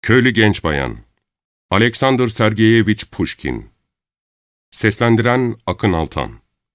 Köylü genç bayan Alexander Sergeyevich Pushkin. Seslendiren Akın Altan.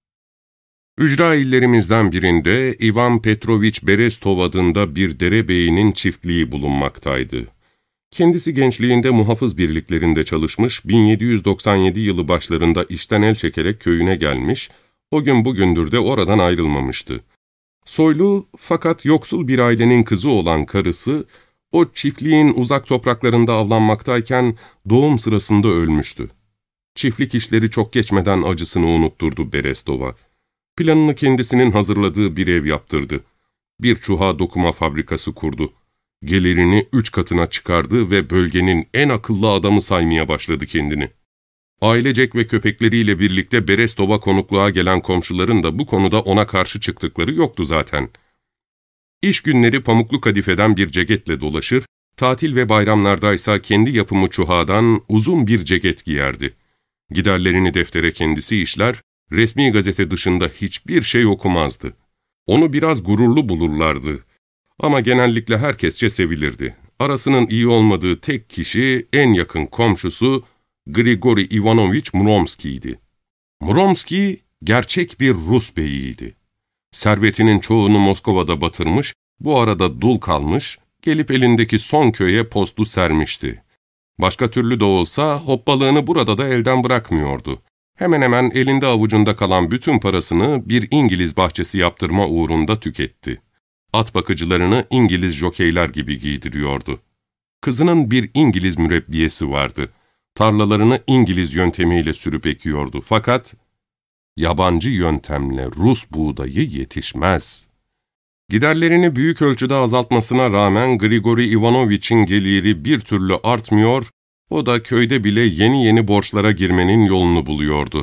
Ücra illerimizden birinde Ivan Petrovich Berestov adında bir derebeyinin çiftliği bulunmaktaydı. Kendisi gençliğinde muhafız birliklerinde çalışmış, 1797 yılı başlarında işten el çekerek köyüne gelmiş, o gün bugündür de oradan ayrılmamıştı. Soylu fakat yoksul bir ailenin kızı olan karısı, o çiftliğin uzak topraklarında avlanmaktayken doğum sırasında ölmüştü. Çiftlik işleri çok geçmeden acısını unutturdu Berestov'a. Planını kendisinin hazırladığı bir ev yaptırdı. Bir çuha dokuma fabrikası kurdu. Gelirini 3 katına çıkardı ve bölgenin en akıllı adamı saymaya başladı kendini. Ailecek ve köpekleriyle birlikte Berestov'a konukluğa gelen komşuların da bu konuda ona karşı çıktıkları yoktu zaten. İş günleri pamuklu kadifeden bir ceketle dolaşır, tatil ve bayramlardaysa kendi yapımı çuhadan uzun bir ceket giyerdi. Giderlerini deftere kendisi işler, resmi gazete dışında hiçbir şey okumazdı. Onu biraz gururlu bulurlardı. Ama genellikle herkesçe sevilirdi. Arasının iyi olmadığı tek kişi, en yakın komşusu Grigori Ivanovich Muromski'ydi. Muromski, gerçek bir Rus beyiydi. Servetinin çoğunu Moskova'da batırmış, bu arada dul kalmış, gelip elindeki son köye postu sermişti. Başka türlü de olsa hoppalığını burada da elden bırakmıyordu. Hemen hemen elinde avucunda kalan bütün parasını bir İngiliz bahçesi yaptırma uğrunda tüketti. At bakıcılarını İngiliz jokeyler gibi giydiriyordu. Kızının bir İngiliz mürebbiyesi vardı. Tarlalarını İngiliz yöntemiyle sürüp ekiyordu. Fakat yabancı yöntemle Rus buğdayı yetişmez. Giderlerini büyük ölçüde azaltmasına rağmen Grigori Ivanovich'in geliri bir türlü artmıyor, o da köyde bile yeni borçlara girmenin yolunu buluyordu.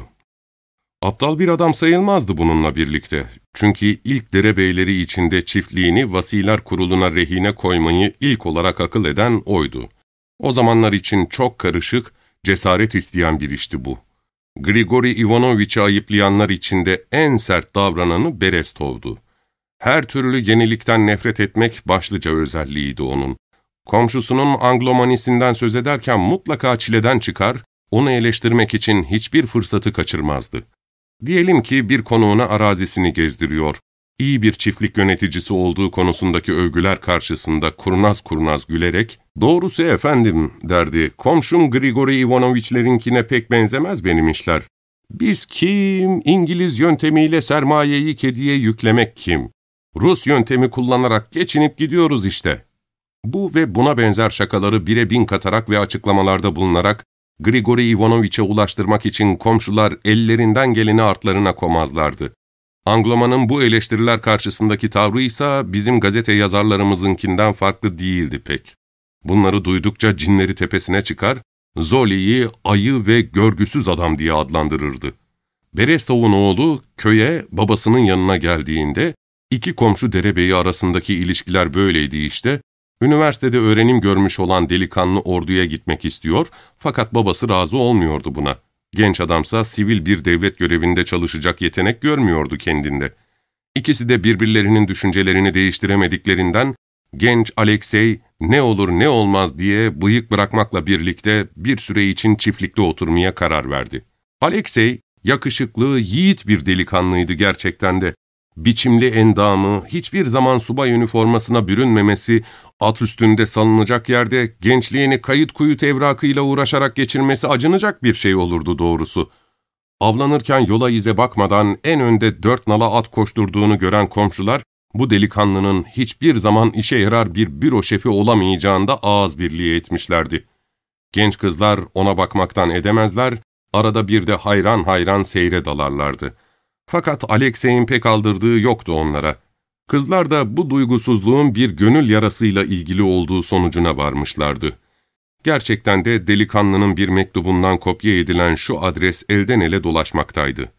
Aptal bir adam sayılmazdı bununla birlikte. Çünkü ilk derebeyleri içinde çiftliğini Vasiler Kurulu'na rehine koymayı ilk olarak akıl eden oydu. O zamanlar için çok karışık, cesaret isteyen bir işti bu. Grigori Ivanovich'i ayıplayanlar içinde en sert davrananı Berestov'du. Her türlü yenilikten nefret etmek başlıca özelliğiydi onun. Komşusunun Anglomanisinden söz ederken mutlaka çileden çıkar, onu eleştirmek için hiçbir fırsatı kaçırmazdı. Diyelim ki bir konuğuna arazisini gezdiriyor. İyi bir çiftlik yöneticisi olduğu konusundaki övgüler karşısında kurnaz kurnaz gülerek, ''Doğrusu efendim'' derdi, ''komşum Grigori Ivanovich'lerinkine pek benzemez benim işler. Biz kim? İngiliz yöntemiyle sermayeyi kediye yüklemek kim? Rus yöntemi kullanarak geçinip gidiyoruz işte.'' Bu ve buna benzer şakaları 1'e 1000 katarak ve açıklamalarda bulunarak Grigori Ivanovich'e ulaştırmak için komşular ellerinden geleni artlarına komazlardı. Angloman'ın bu eleştiriler karşısındaki tavrı ise bizim gazete yazarlarımızınkinden farklı değildi pek. Bunları duydukça cinleri tepesine çıkar, Zoli'yi ayı ve görgüsüz adam diye adlandırırdı. Berestov'un oğlu köye babasının yanına geldiğinde, iki komşu derebeyi arasındaki ilişkiler böyleydi işte, üniversitede öğrenim görmüş olan delikanlı orduya gitmek istiyor fakat babası razı olmuyordu buna. Genç adamsa sivil bir devlet görevinde çalışacak yetenek görmüyordu kendinde. İkisi de birbirlerinin düşüncelerini değiştiremediklerinden genç Alexey ne olur ne olmaz diye bıyık bırakmakla birlikte bir süre için çiftlikte oturmaya karar verdi. Alexey yakışıklı, yiğit bir delikanlıydı gerçekten de. Biçimli endamı, hiçbir zaman subay üniformasına bürünmemesi, at üstünde salınacak yerde gençliğini kayıt kuyut evrakıyla uğraşarak geçirmesi acınacak bir şey olurdu doğrusu. Avlanırken yola ize bakmadan en önde 4 nala at koşturduğunu gören komşular, bu delikanlının hiçbir zaman işe yarar bir büro şefi olamayacağında ağız birliği etmişlerdi. Genç kızlar ona bakmaktan edemezler, arada bir de hayran hayran seyre dalarlardı. Fakat Alexey'in pek aldırdığı yoktu onlara. Kızlar da bu duygusuzluğun bir gönül yarasıyla ilgili olduğu sonucuna varmışlardı. Gerçekten de delikanlının bir mektubundan kopya edilen şu adres elden ele dolaşmaktaydı.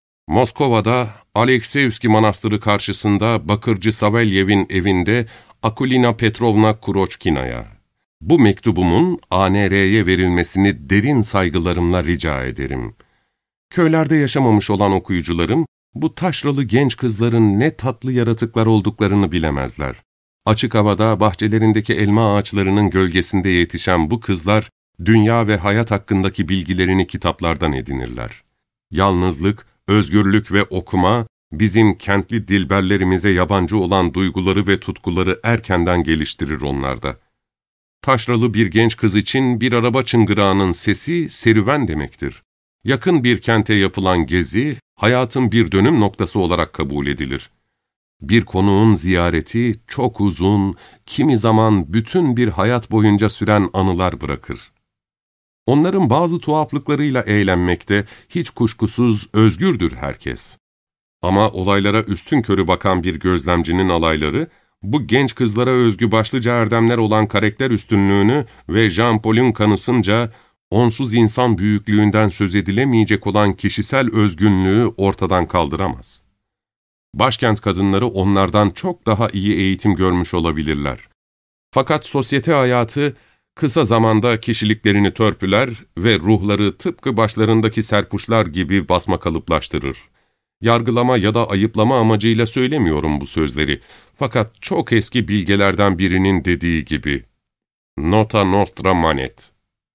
Moskova'da Alekseyevski Manastırı karşısında Bakırcı Savelyev'in evinde Akulina Petrovna Kurochkina'ya. Bu mektubumun ANR'ye verilmesini derin saygılarımla rica ederim. Köylerde yaşamamış olan okuyucularım, bu taşralı genç kızların ne tatlı yaratıklar olduklarını bilemezler. Açık havada bahçelerindeki elma ağaçlarının gölgesinde yetişen bu kızlar, dünya ve hayat hakkındaki bilgilerini kitaplardan edinirler. Yalnızlık, özgürlük ve okuma, bizim kentli dilberlerimize yabancı olan duyguları ve tutkuları erkenden geliştirir onlarda. Taşralı bir genç kız için bir araba çıngırağının sesi serüven demektir. Yakın bir kente yapılan gezi, hayatın bir dönüm noktası olarak kabul edilir. Bir konuğun ziyareti çok uzun, kimi zaman bütün bir hayat boyunca süren anılar bırakır. Onların bazı tuhaflıklarıyla eğlenmekte hiç kuşkusuz özgürdür herkes. Ama olaylara üstünkörü bakan bir gözlemcinin alayları, bu genç kızlara özgü başlıca erdemler olan karakter üstünlüğünü ve Jean-Paul'un kanısınca onsuz insan büyüklüğünden söz edilemeyecek olan kişisel özgünlüğü ortadan kaldıramaz. Başkent kadınları onlardan çok daha iyi eğitim görmüş olabilirler. Fakat sosyete hayatı kısa zamanda kişiliklerini törpüler ve ruhları tıpkı başlarındaki serpuşlar gibi basmakalıplaştırır. Yargılama ya da ayıplama amacıyla söylemiyorum bu sözleri. Fakat çok eski bilgelerden birinin dediği gibi, Nota nostra manet.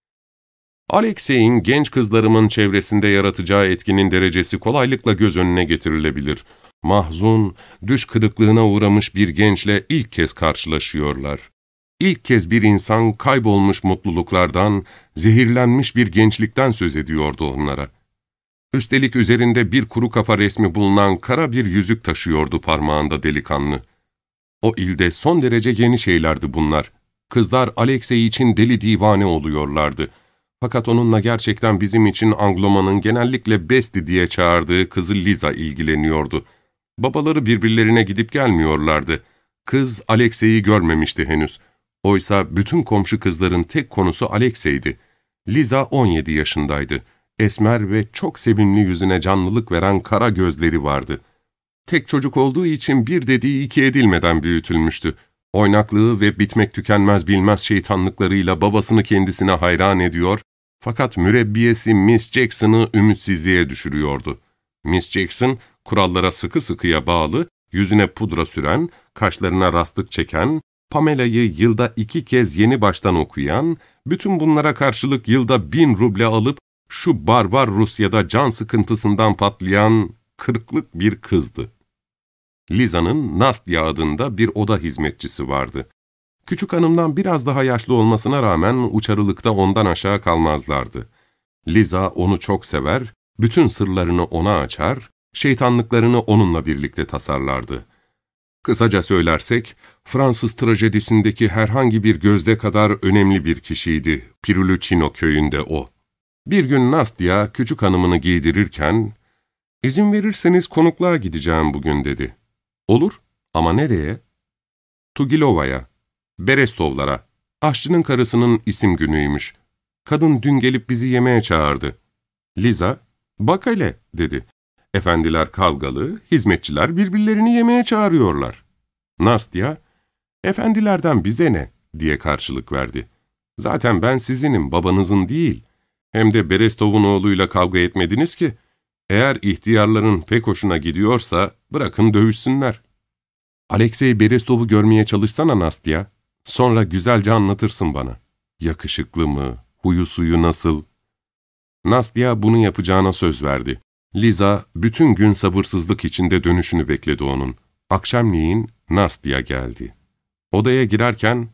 Alexey'in genç kızlarımın çevresinde yaratacağı etkinin derecesi kolaylıkla göz önüne getirilebilir. Mahzun, düş kırıklığına uğramış bir gençle ilk kez karşılaşıyorlar. İlk kez bir insan kaybolmuş mutluluklardan, zehirlenmiş bir gençlikten söz ediyordu onlara. Üstelik üzerinde bir kuru kafa resmi bulunan kara bir yüzük taşıyordu parmağında delikanlı. O ilde son derece yeni şeylerdi bunlar. Kızlar Alexey için deli divane oluyorlardı. Fakat onunla gerçekten bizim için Angloman'ın genellikle Besti diye çağırdığı kızı Liza ilgileniyordu. Babaları birbirlerine gidip gelmiyorlardı. Kız Alexey'i görmemişti henüz. Oysa bütün komşu kızların tek konusu Alexey'di. Liza 17 yaşındaydı. Esmer ve çok sevimli yüzüne canlılık veren kara gözleri vardı. Tek çocuk olduğu için bir dediği iki edilmeden büyütülmüştü. Oynaklığı ve bitmek tükenmez bilmez şeytanlıklarıyla babasını kendisine hayran ediyor, fakat mürebbiyesi Miss Jackson'ı ümitsizliğe düşürüyordu. Miss Jackson, kurallara sıkı sıkıya bağlı, yüzüne pudra süren, kaşlarına rastlık çeken, Pamela'yı yılda 2 kez yeni baştan okuyan, bütün bunlara karşılık yılda 1000 ruble alıp şu barbar Rusya'da can sıkıntısından patlayan kırklık bir kızdı. Liza'nın Nastya adında bir oda hizmetçisi vardı. Küçük hanımdan biraz daha yaşlı olmasına rağmen uçarılıkta ondan aşağı kalmazlardı. Liza onu çok sever, bütün sırlarını ona açar, şeytanlıklarını onunla birlikte tasarlardı. Kısaca söylersek, Fransız trajedisindeki herhangi bir gözde kadar önemli bir kişiydi Piruluçino köyünde o. Bir gün Nastya küçük hanımını giydirirken, "İzin verirseniz konukluğa gideceğim bugün," dedi. "Olur, ama nereye?" "Tugilova'ya, Berestovlara. Aşçının karısının isim günüymüş. Kadın dün gelip bizi yemeğe çağırdı." Liza, "Bak hele," dedi. "Efendiler kavgalı, hizmetçiler birbirlerini yemeğe çağırıyorlar." Nastya, "Efendilerden bize ne?" diye karşılık verdi. "Zaten ben sizinim, babanızın değil. Hem de Berestov'un oğluyla kavga etmediniz ki. Eğer ihtiyarların pek hoşuna gidiyorsa bırakın dövüşsünler." "Alexey Berestov'u görmeye çalışsana Nastya. Sonra güzelce anlatırsın bana. Yakışıklı mı, huyu suyu nasıl?" Nastya bunu yapacağına söz verdi. Liza bütün gün sabırsızlık içinde dönüşünü bekledi onun. Akşamleyin Nastya geldi. Odaya girerken,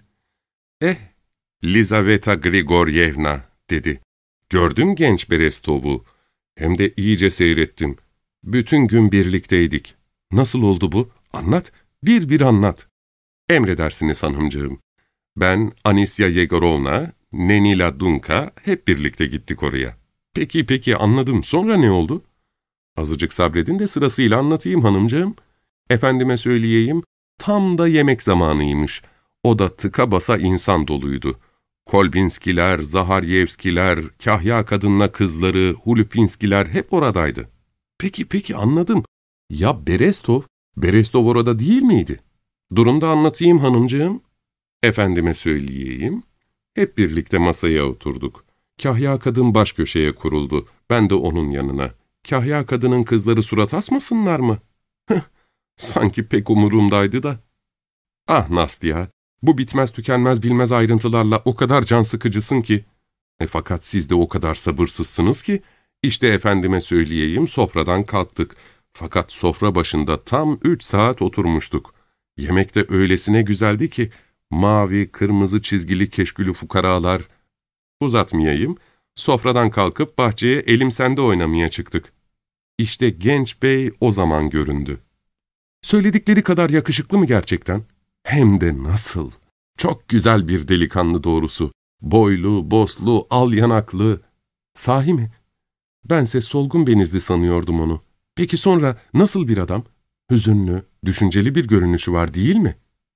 Lizaveta Grigoryevna," dedi. "Gördüm genç Berestov'u. Hem de iyice seyrettim. Bütün gün birlikteydik. Nasıl oldu bu? Anlat, bir anlat." "Emredersiniz hanımcığım. Ben, Anisya Yegorovna, Nenila Dunka hep birlikte gittik oraya." Peki, anladım. Sonra ne oldu?" "Azıcık sabredin de sırasıyla anlatayım hanımcığım. Efendime söyleyeyim, tam da yemek zamanıymış. O da tıka basa insan doluydu. Kolbinskiler, Zaharyevskiler, kahya kadınla kızları, Hulupinskiler hep oradaydı." Peki, anladım. Ya Berestov orada değil miydi?" "Durun da anlatayım hanımcığım." "Efendime söyleyeyim." Hep birlikte masaya oturduk. Kahya kadın baş köşeye kuruldu. Ben de onun yanına. Kahya kadının kızları surat asmasınlar mı? Sanki pek umurumdaydı da. Ah Nastya, bu bitmez tükenmez bilmez ayrıntılarla o kadar can sıkıcısın ki. Fakat siz de o kadar sabırsızsınız ki, işte efendime söyleyeyim sofradan kalktık. Fakat sofra başında tam 3 saat oturmuştuk. Yemek de öylesine güzeldi ki, mavi, kırmızı çizgili keşkülü fukaralar. Uzatmayayım, sofradan kalkıp bahçeye elim sende oynamaya çıktık. İşte genç bey o zaman göründü. Söyledikleri kadar yakışıklı mı gerçekten? Hem de nasıl? Çok güzel bir delikanlı doğrusu. Boylu, boslu, al yanaklı. Sahi mi? Bense solgun benizli sanıyordum onu. Peki sonra nasıl bir adam? Hüzünlü, düşünceli bir görünüşü var değil mi?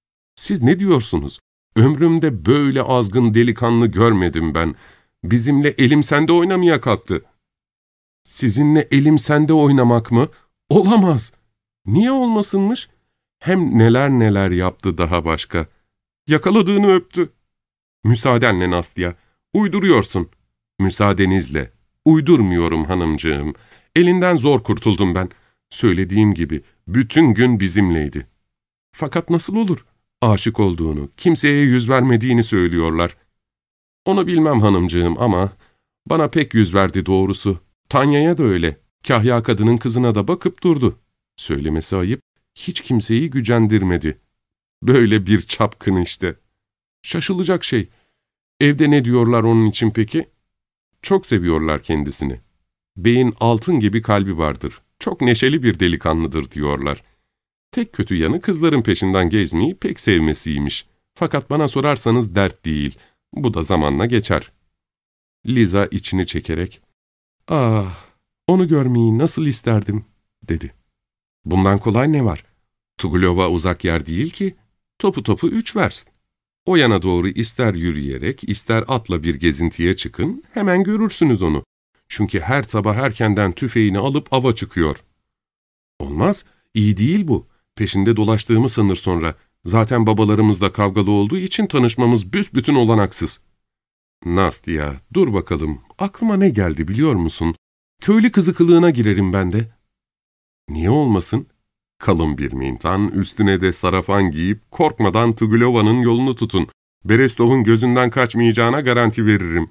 Siz ne diyorsunuz? Ömrümde böyle azgın delikanlı görmedim ben. Bizimle elim sende oynamaya kalktı. Sizinle elim sende oynamak mı? Olamaz. Niye olmasınmış? Hem neler neler yaptı daha başka. Yakaladığını öptü. Müsaadenle Nastya, uyduruyorsun. Müsaadenizle. Uydurmuyorum hanımcığım. Elinden zor kurtuldum ben. Söylediğim gibi bütün gün bizimleydi. Fakat nasıl olur? Aşık olduğunu, kimseye yüz vermediğini söylüyorlar. Onu bilmem hanımcığım ama bana pek yüz verdi doğrusu. Tanya'ya da öyle. Kahya kadının kızına da bakıp durdu. Söylemesi ayıp, hiç kimseyi gücendirmedi. Böyle bir çapkın işte. Şaşılacak şey. Evde ne diyorlar onun için peki? Çok seviyorlar kendisini. Beyin altın gibi kalbi vardır. Çok neşeli bir delikanlıdır diyorlar. Tek kötü yanı kızların peşinden gezmeyi pek sevmesiymiş. Fakat bana sorarsanız dert değil. Bu da zamanla geçer. Liza içini çekerek, "Ah, onu görmeyi nasıl isterdim," dedi. "Bundan kolay ne var? Tugulova uzak yer değil ki. Topu topu 3 vers. O yana doğru ister yürüyerek, ister atla bir gezintiye çıkın, hemen görürsünüz onu. Çünkü her sabah erkenden tüfeğini alıp ava çıkıyor." "Olmaz, iyi değil bu. Peşinde dolaştığımı sanır sonra. Zaten babalarımızla kavgalı olduğu için tanışmamız büsbütün olanaksız." "Nastya, dur bakalım. Aklıma ne geldi biliyor musun? Köylü kızı kılığına girerim ben de." "Niye olmasın? Kalın bir mintan, üstüne de sarafan giyip korkmadan Tugulova'nın yolunu tutun. Berestov'un gözünden kaçmayacağına garanti veririm.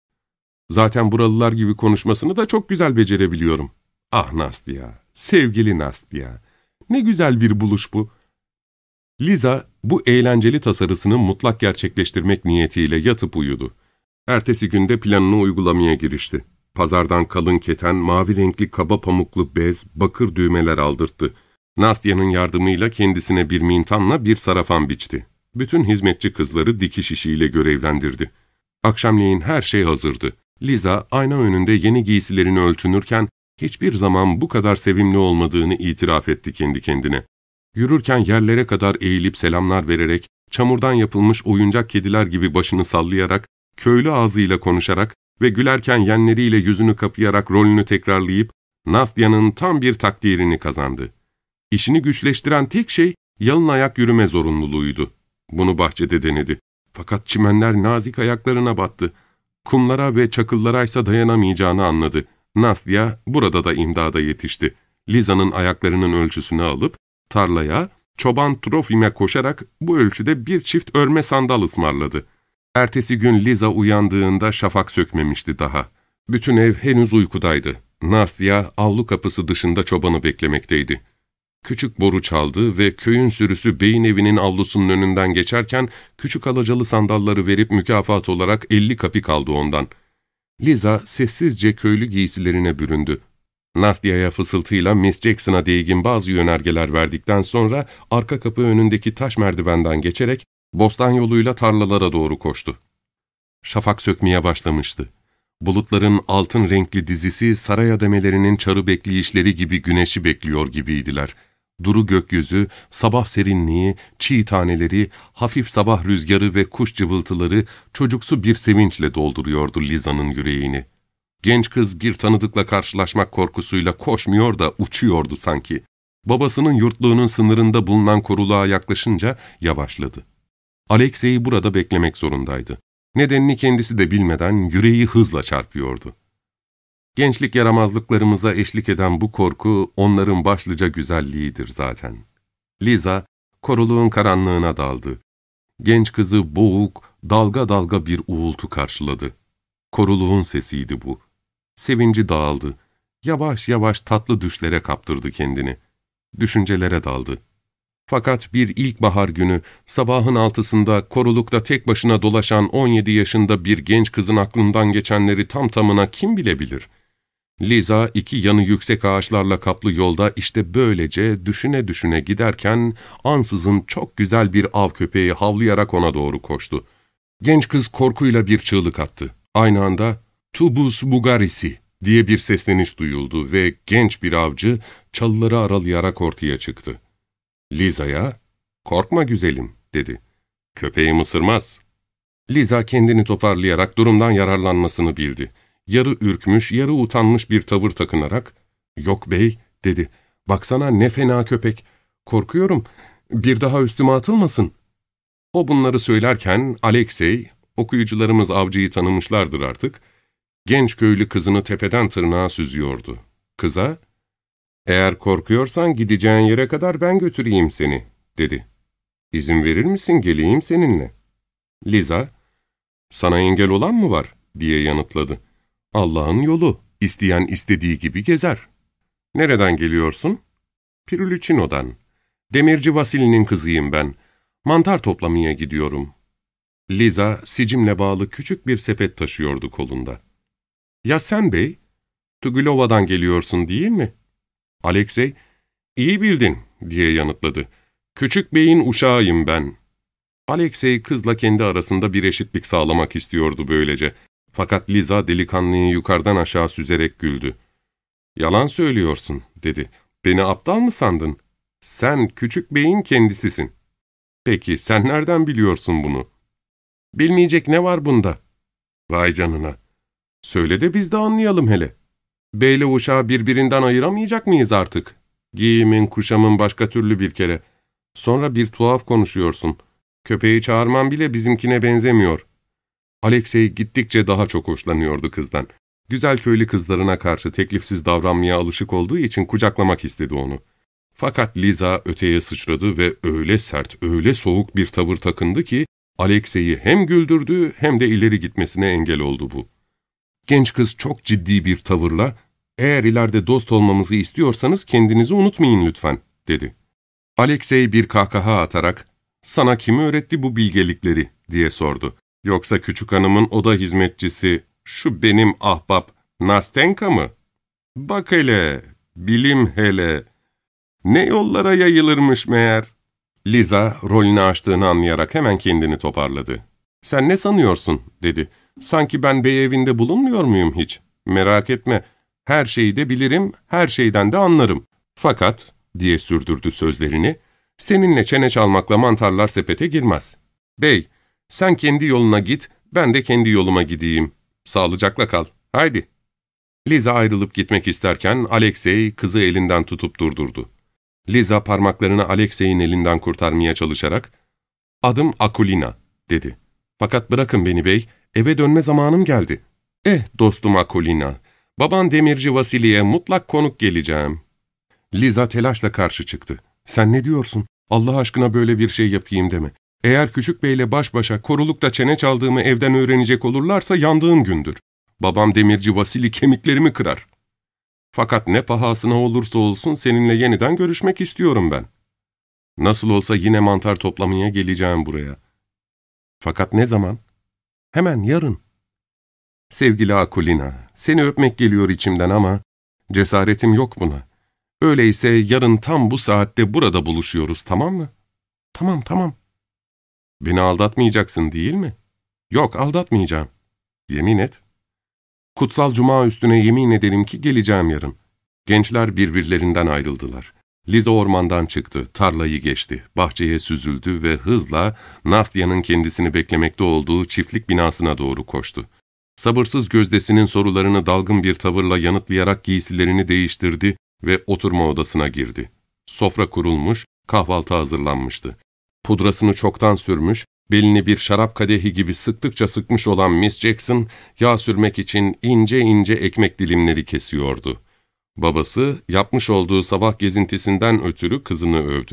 Zaten buralılar gibi konuşmasını da çok güzel becerebiliyorum." "Ah Nastya, sevgili Nastya, ne güzel bir buluş bu." Liza, bu eğlenceli tasarısını mutlak gerçekleştirmek niyetiyle yatıp uyudu. Ertesi günde planını uygulamaya girişti. Pazardan kalın keten, mavi renkli kaba pamuklu bez, bakır düğmeler aldırttı. Nastya'nın yardımıyla kendisine bir mintanla bir sarafan biçti. Bütün hizmetçi kızları dikiş işiyle görevlendirdi. Akşamleyin her şey hazırdı. Liza, ayna önünde yeni giysilerini ölçünürken, hiçbir zaman bu kadar sevimli olmadığını itiraf etti kendi kendine. Yürürken yerlere kadar eğilip selamlar vererek, çamurdan yapılmış oyuncak kediler gibi başını sallayarak, köylü ağzıyla konuşarak ve gülerken yenleriyle yüzünü kapayarak rolünü tekrarlayıp, Nastya'nın tam bir takdirini kazandı. İşini güçleştiren tek şey, yalın ayak yürüme zorunluluğuydu. Bunu bahçede denedi. Fakat çimenler nazik ayaklarına battı. Kumlara ve çakıllaraysa dayanamayacağını anladı. Nastya burada da imdada yetişti. Liza'nın ayaklarının ölçüsünü alıp, tarlaya, çoban Trofim'e koşarak bu ölçüde bir çift örme sandal ısmarladı. Ertesi gün Liza uyandığında şafak sökmemişti daha. Bütün ev henüz uykudaydı. Nastya avlu kapısı dışında çobanı beklemekteydi. Küçük boru çaldı ve köyün sürüsü beyin evinin avlusunun önünden geçerken küçük alacalı sandalları verip mükafat olarak 50 kapik aldı ondan. Liza sessizce köylü giysilerine büründü. Nastya'ya fısıltıyla Miss Jackson'a değgin bazı yönergeler verdikten sonra arka kapı önündeki taş merdivenden geçerek bostan yoluyla tarlalara doğru koştu. Şafak sökmeye başlamıştı. Bulutların altın renkli dizisi saray ademelerinin çarı bekleyişleri gibi güneşi bekliyor gibiydiler. Duru gökyüzü, sabah serinliği, çiğ taneleri, hafif sabah rüzgarı ve kuş cıvıltıları çocuksu bir sevinçle dolduruyordu Liza'nın yüreğini. Genç kız bir tanıdıkla karşılaşmak korkusuyla koşmuyor da uçuyordu sanki. Babasının yurtluğunun sınırında bulunan koruluğa yaklaşınca yavaşladı. Alexey'i burada beklemek zorundaydı. Nedenini kendisi de bilmeden yüreği hızla çarpıyordu. Gençlik yaramazlıklarımıza eşlik eden bu korku onların başlıca güzelliğidir zaten. Liza, Koruluğun karanlığına daldı. Genç kızı boğuk, dalga dalga bir uğultu karşıladı. Koruluğun sesiydi bu. Sevinci dağıldı. Yavaş yavaş tatlı düşlere kaptırdı kendini. Düşüncelere daldı. Fakat bir ilkbahar günü sabahın 6'sında korulukta tek başına dolaşan 17 yaşında bir genç kızın aklından geçenleri tam tamına kim bilebilir? Liza iki yanı yüksek ağaçlarla kaplı yolda işte böylece düşüne düşüne giderken ansızın çok güzel bir av köpeği havlayarak ona doğru koştu. Genç kız korkuyla bir çığlık attı. Aynı anda "Tubus bugarisi" diye bir sesleniş duyuldu ve genç bir avcı çalıları aralayarak ortaya çıktı. Liza'ya "Korkma güzelim" dedi. "Köpeğim ısırmaz." Liza kendini toparlayarak durumdan yararlanmasını bildi. Yarı ürkmüş, yarı utanmış bir tavır takınarak "Yok bey" dedi. "Baksana ne fena köpek. Korkuyorum. Bir daha üstüme atılmasın." O bunları söylerken Alexey, okuyucularımız avcıyı tanımışlardır artık, genç köylü kızını tepeden tırnağa süzüyordu. Kıza, "Eğer korkuyorsan gideceğin yere kadar ben götüreyim seni," dedi. "İzin verir misin geleyim seninle?" Liza, "Sana engel olan mı var?" diye yanıtladı. "Allah'ın yolu, isteyen istediği gibi gezer." "Nereden geliyorsun?" "Piruluçino'dan. Demirci Vasili'nin kızıyım ben. Mantar toplamaya gidiyorum." Liza, sicimle bağlı küçük bir sepet taşıyordu kolunda. "Ya sen bey? Tugulova'dan geliyorsun değil mi?" Alexey, "İyi bildin," diye yanıtladı. "Küçük beyin uşağıyım ben." Alexey kızla kendi arasında bir eşitlik sağlamak istiyordu böylece. Fakat Liza delikanlıyı yukarıdan aşağı süzerek güldü. "Yalan söylüyorsun," dedi. "Beni aptal mı sandın? Sen küçük beyin kendisisin." "Peki sen nereden biliyorsun bunu?" "Bilmeyecek ne var bunda?" "Vay canına. Söyle de biz de anlayalım hele. Beyle uşağı birbirinden ayıramayacak mıyız artık? Giyimin, kuşamın başka türlü bir kere. Sonra bir tuhaf konuşuyorsun. Köpeği çağırman bile bizimkine benzemiyor." Alexey gittikçe daha çok hoşlanıyordu kızdan. Güzel köylü kızlarına karşı teklifsiz davranmaya alışık olduğu için kucaklamak istedi onu. Fakat Liza öteye sıçradı ve öyle sert, öyle soğuk bir tavır takındı ki Alexey'i hem güldürdü hem de ileri gitmesine engel oldu bu. Genç kız çok ciddi bir tavırla, "Eğer ileride dost olmamızı istiyorsanız kendinizi unutmayın lütfen," dedi. Alexey bir kahkaha atarak, "Sana kim öğretti bu bilgelikleri?" diye sordu. "Yoksa küçük hanımın oda hizmetçisi, şu benim ahbap Nastenka mı? Bak hele, bilim hele. Ne yollara yayılırmış meğer." Liza, rolünü açtığını anlayarak hemen kendini toparladı. "Sen ne sanıyorsun?" dedi. "Sanki ben bey evinde bulunmuyor muyum hiç? Merak etme, her şeyi de bilirim, her şeyden de anlarım. Fakat," diye sürdürdü sözlerini, "seninle çene çalmakla mantarlar sepete girmez. Bey, sen kendi yoluna git, ben de kendi yoluma gideyim. Sağlıcakla kal, haydi." Liza ayrılıp gitmek isterken Alexey kızı elinden tutup durdurdu. Liza parmaklarını Alexey'in elinden kurtarmaya çalışarak, "Adım Akulina," dedi. "Fakat bırakın beni bey, eve dönme zamanım geldi." Dostum Akulina, baban demirci Vasili'ye mutlak konuk geleceğim." Liza telaşla karşı çıktı. "Sen ne diyorsun? Allah aşkına böyle bir şey yapayım deme. Eğer küçük beyle baş başa korulukta çene çaldığımı evden öğrenecek olurlarsa yandığın gündür. Babam demirci Vasili kemiklerimi kırar. Fakat ne pahasına olursa olsun seninle yeniden görüşmek istiyorum ben. Nasıl olsa yine mantar toplamaya geleceğim buraya. Fakat ne zaman? Hemen yarın." "Sevgili Akulina, seni öpmek geliyor içimden ama cesaretim yok buna. Öyleyse yarın tam bu saatte burada buluşuyoruz, tamam mı?" "Tamam, tamam." "Beni aldatmayacaksın değil mi?" "Yok, aldatmayacağım." "Yemin et." "Kutsal Cuma üstüne yemin ederim ki geleceğim yarın." Gençler birbirlerinden ayrıldılar. Liza ormandan çıktı, tarlayı geçti, bahçeye süzüldü ve hızla Nastya'nın kendisini beklemekte olduğu çiftlik binasına doğru koştu. Sabırsız gözdesinin sorularını dalgın bir tavırla yanıtlayarak giysilerini değiştirdi ve oturma odasına girdi. Sofra kurulmuş, kahvaltı hazırlanmıştı. Pudrasını çoktan sürmüş, belini bir şarap kadehi gibi sıktıkça sıkmış olan Miss Jackson, yağ sürmek için ince ince ekmek dilimleri kesiyordu. Babası, yapmış olduğu sabah gezintisinden ötürü kızını övdü.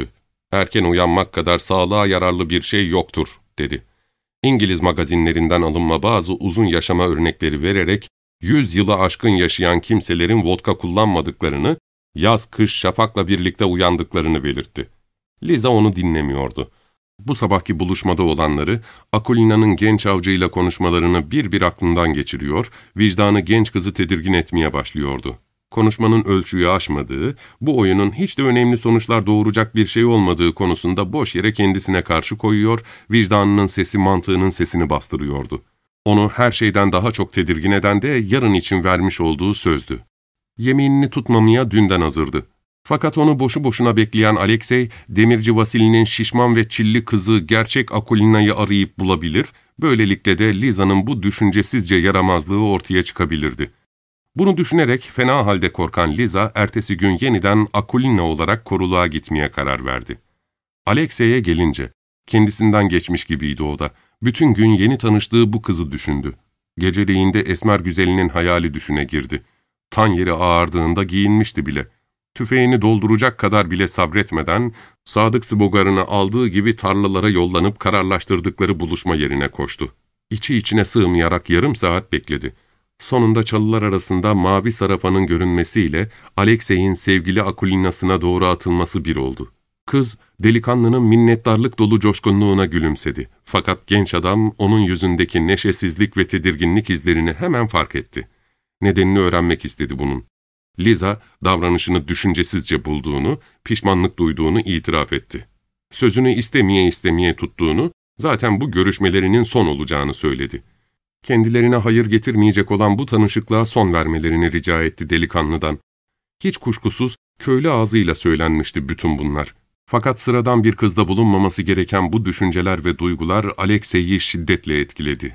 Erken uyanmak kadar sağlığa yararlı bir şey yoktur, dedi. İngiliz magazinlerinden alınma bazı uzun yaşama örnekleri vererek 100 yılı aşkın yaşayan kimselerin vodka kullanmadıklarını, yaz-kış şafakla birlikte uyandıklarını belirtti. Liza onu dinlemiyordu. Bu sabahki buluşmada olanları, Akulina'nın genç avcıyla konuşmalarını bir bir aklından geçiriyor, vicdanı genç kızı tedirgin etmeye başlıyordu. Konuşmanın ölçüyü aşmadığı, bu oyunun hiç de önemli sonuçlar doğuracak bir şey olmadığı konusunda boş yere kendisine karşı koyuyor, vicdanının sesi mantığının sesini bastırıyordu. Onu her şeyden daha çok tedirgin eden de yarın için vermiş olduğu sözdü. Yeminini tutmamaya dünden hazırdı. Fakat onu boşu boşuna bekleyen Alexey, demirci Vasili'nin şişman ve çilli kızı gerçek Akulina'yı arayıp bulabilir, böylelikle de Liza'nın bu düşüncesizce yaramazlığı ortaya çıkabilirdi. Bunu düşünerek fena halde korkan Liza, ertesi gün yeniden Akulina olarak koruluğa gitmeye karar verdi. Alexey'e gelince, kendisinden geçmiş gibiydi o da. Bütün gün yeni tanıştığı bu kızı düşündü. Geceleyiğinde esmer güzelinin hayali düşüne girdi. Tan yeri ağardığında giyinmişti bile. Tüfeğini dolduracak kadar bile sabretmeden, Sadık Svogar'ını aldığı gibi tarlalara yollanıp kararlaştırdıkları buluşma yerine koştu. İçi içine sığmayarak yarım saat bekledi. Sonunda çalılar arasında mavi sarapanın görünmesiyle Alexey'in sevgili Akulina'sına doğru atılması bir oldu. Kız, delikanlının minnettarlık dolu coşkunluğuna gülümsedi. Fakat genç adam onun yüzündeki neşesizlik ve tedirginlik izlerini hemen fark etti. Nedenini öğrenmek istedi bunun. Liza, davranışını düşüncesizce bulduğunu, pişmanlık duyduğunu itiraf etti. Sözünü istemeye tuttuğunu, zaten bu görüşmelerinin son olacağını söyledi. Kendilerine hayır getirmeyecek olan bu tanışıklığa son vermelerini rica etti delikanlıdan. Hiç kuşkusuz köylü ağzıyla söylenmişti bütün bunlar. Fakat sıradan bir kızda bulunmaması gereken bu düşünceler ve duygular Alexey'i şiddetle etkiledi.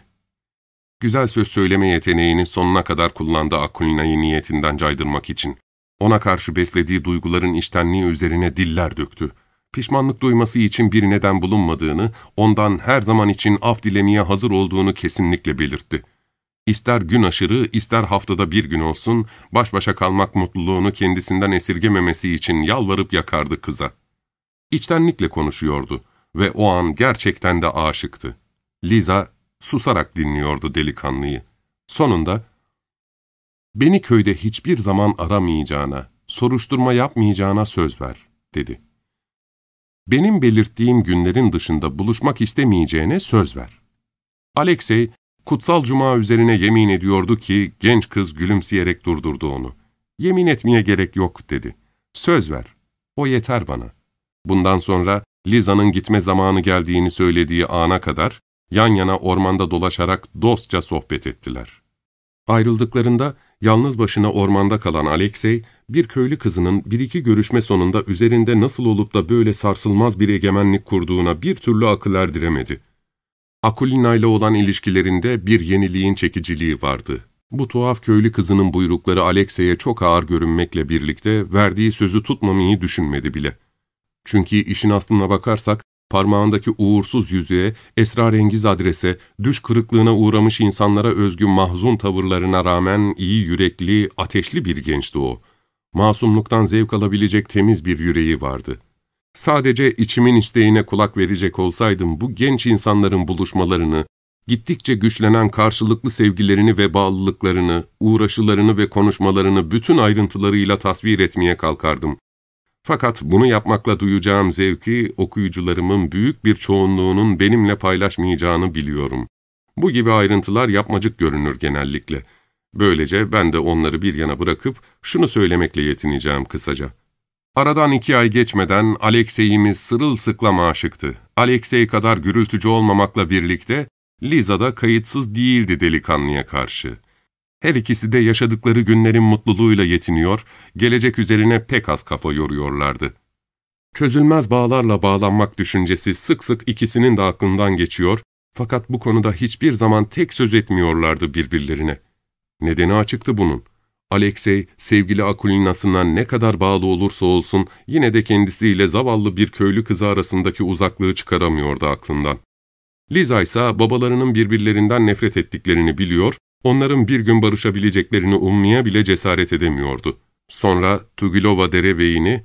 Güzel söz söyleme yeteneğini sonuna kadar kullandı Akulina'yı niyetinden caydırmak için. Ona karşı beslediği duyguların içtenliği üzerine diller döktü. Pişmanlık duyması için bir neden bulunmadığını, ondan her zaman için af dilemeye hazır olduğunu kesinlikle belirtti. İster gün aşırı, ister haftada bir gün olsun, baş başa kalmak mutluluğunu kendisinden esirgememesi için yalvarıp yakardı kıza. İçtenlikle konuşuyordu ve o an gerçekten de aşıktı. Liza susarak dinliyordu delikanlıyı. Sonunda, "Beni köyde hiçbir zaman aramayacağına, soruşturma yapmayacağına söz ver," dedi. "Benim belirttiğim günlerin dışında buluşmak istemeyeceğine söz ver." Alexey, kutsal cuma üzerine yemin ediyordu ki, genç kız gülümseyerek durdurdu onu. "Yemin etmeye gerek yok," dedi. "Söz ver, o yeter bana." Bundan sonra Liza'nın gitme zamanı geldiğini söylediği ana kadar, yan yana ormanda dolaşarak dostça sohbet ettiler. Ayrıldıklarında yalnız başına ormanda kalan Alexey, bir köylü kızının bir iki görüşme sonunda üzerinde nasıl olup da böyle sarsılmaz bir egemenlik kurduğuna bir türlü akıl erdiremedi. Akulina ile olan ilişkilerinde bir yeniliğin çekiciliği vardı. Bu tuhaf köylü kızının buyrukları Alexey'e çok ağır görünmekle birlikte verdiği sözü tutmamayı düşünmedi bile. Çünkü işin aslına bakarsak, parmağındaki uğursuz yüzüğe, esrarengiz adrese, düş kırıklığına uğramış insanlara özgü mahzun tavırlarına rağmen iyi yürekli, ateşli bir gençti o. Masumluktan zevk alabilecek temiz bir yüreği vardı. Sadece içimin isteğine kulak verecek olsaydım bu genç insanların buluşmalarını, gittikçe güçlenen karşılıklı sevgilerini ve bağlılıklarını, uğraşılarını ve konuşmalarını bütün ayrıntılarıyla tasvir etmeye kalkardım. Fakat bunu yapmakla duyacağım zevki okuyucularımın büyük bir çoğunluğunun benimle paylaşmayacağını biliyorum. Bu gibi ayrıntılar yapmacık görünür genellikle. Böylece ben de onları bir yana bırakıp şunu söylemekle yetineceğim kısaca. Aradan 2 ay geçmeden Alexey'imiz sırılsıklam aşıktı. Alexey kadar gürültücü olmamakla birlikte Liza da kayıtsız değildi delikanlıya karşı. Her ikisi de yaşadıkları günlerin mutluluğuyla yetiniyor, gelecek üzerine pek az kafa yoruyorlardı. Çözülmez bağlarla bağlanmak düşüncesi sık sık ikisinin de aklından geçiyor, fakat bu konuda hiçbir zaman tek söz etmiyorlardı birbirlerine. Nedeni açıktı bunun. Alexey, sevgili Akulina'sına ne kadar bağlı olursa olsun, yine de kendisiyle zavallı bir köylü kızı arasındaki uzaklığı çıkaramıyordu aklından. Liza ise babalarının birbirlerinden nefret ettiklerini biliyor, onların bir gün barışabileceklerini ummaya bile cesaret edemiyordu. Sonra Tugilova derebeyini,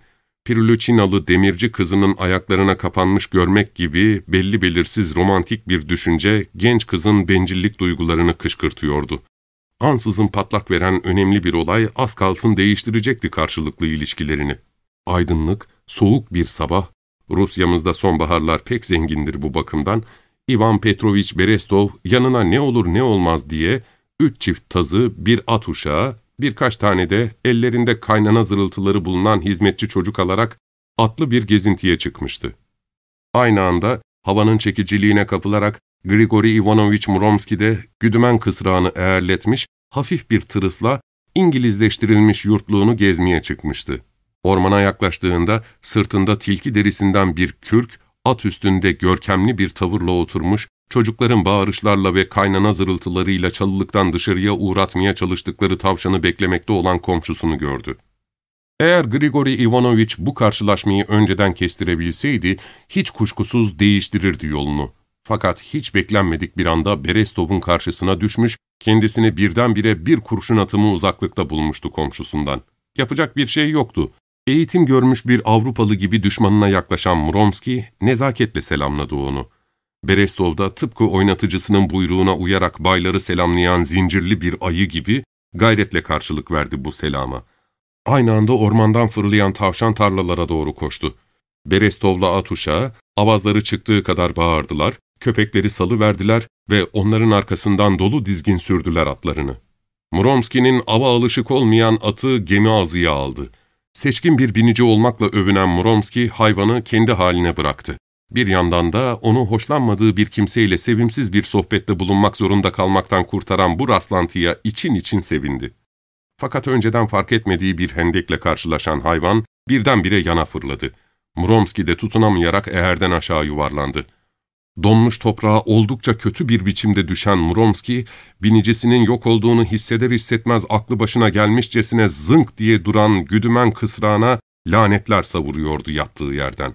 Piruluçinalı demirci kızının ayaklarına kapanmış görmek gibi belli belirsiz romantik bir düşünce genç kızın bencillik duygularını kışkırtıyordu. Ansızın patlak veren önemli bir olay az kalsın değiştirecekti karşılıklı ilişkilerini. Aydınlık, soğuk bir sabah, Rusya'mızda sonbaharlar pek zengindir bu bakımdan, Ivan Petrovich Berestov yanına ne olur ne olmaz diye 3 çift tazı, bir at uşağı, birkaç tane de ellerinde kaynana zırıltıları bulunan hizmetçi çocuk alarak atlı bir gezintiye çıkmıştı. Aynı anda havanın çekiciliğine kapılarak Grigori Ivanovich Muromski de güdümen kısrağını eğerletmiş, hafif bir tırısla İngilizleştirilmiş yurtluğunu gezmeye çıkmıştı. Ormana yaklaştığında sırtında tilki derisinden bir kürk, at üstünde görkemli bir tavırla oturmuş, çocukların bağırışlarla ve kaynana zırıltılarıyla çalılıktan dışarıya uğratmaya çalıştıkları tavşanı beklemekte olan komşusunu gördü. Eğer Grigori Ivanovich bu karşılaşmayı önceden kestirebilseydi, hiç kuşkusuz değiştirirdi yolunu. Fakat hiç beklenmedik bir anda Berestov'un karşısına düşmüş, kendisini birdenbire bir kurşun atımı uzaklıkta bulmuştu komşusundan. Yapacak bir şey yoktu. Eğitim görmüş bir Avrupalı gibi düşmanına yaklaşan Muromski, nezaketle selamladı onu. Berestov da tıpkı oynatıcısının buyruğuna uyarak bayları selamlayan zincirli bir ayı gibi gayretle karşılık verdi bu selama. Aynı anda ormandan fırlayan tavşan tarlalara doğru koştu. Berestov'la at uşağı, avazları çıktığı kadar bağırdılar, köpekleri salıverdiler ve onların arkasından dolu dizgin sürdüler atlarını. Muromski'nin ava alışık olmayan atı gemi ağzıya aldı. Seçkin bir binici olmakla övünen Muromski hayvanı kendi haline bıraktı. Bir yandan da onu hoşlanmadığı bir kimseyle sevimsiz bir sohbette bulunmak zorunda kalmaktan kurtaran bu rastlantıya için için sevindi. Fakat önceden fark etmediği bir hendekle karşılaşan hayvan birdenbire yana fırladı. Muromski de tutunamayarak eğerden aşağı yuvarlandı. Donmuş toprağa oldukça kötü bir biçimde düşen Muromski, binicisinin yok olduğunu hisseder hissetmez aklı başına gelmişçesine zınk diye duran güdümen kısrağına lanetler savuruyordu yattığı yerden.